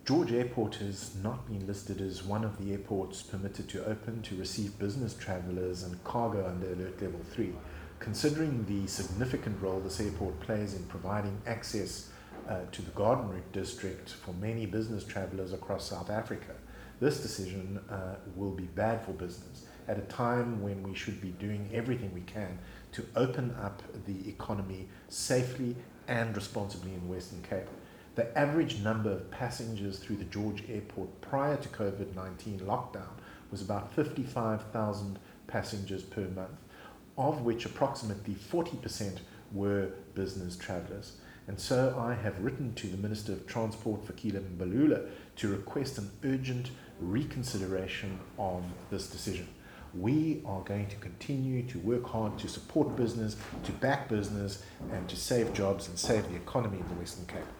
George Airport has not been listed as one of the airports permitted to open to receive business travellers and cargo under Alert Level 3. Considering the significant role this airport plays in providing access to the Garden Route district for many business travellers across South Africa, this decision will be bad for business at a time when we should be doing everything we can to open up the economy safely and responsibly in Western Cape. The average number of passengers through the George Airport prior to COVID-19 lockdown was about 55,000 passengers per month, of which approximately 40% were business travellers. And so I have written to the Minister of Transport, Fikile Mbalula, to request an urgent reconsideration of this decision. We are going to continue to work hard to support business, to back business, and to save jobs and save the economy in the Western Cape.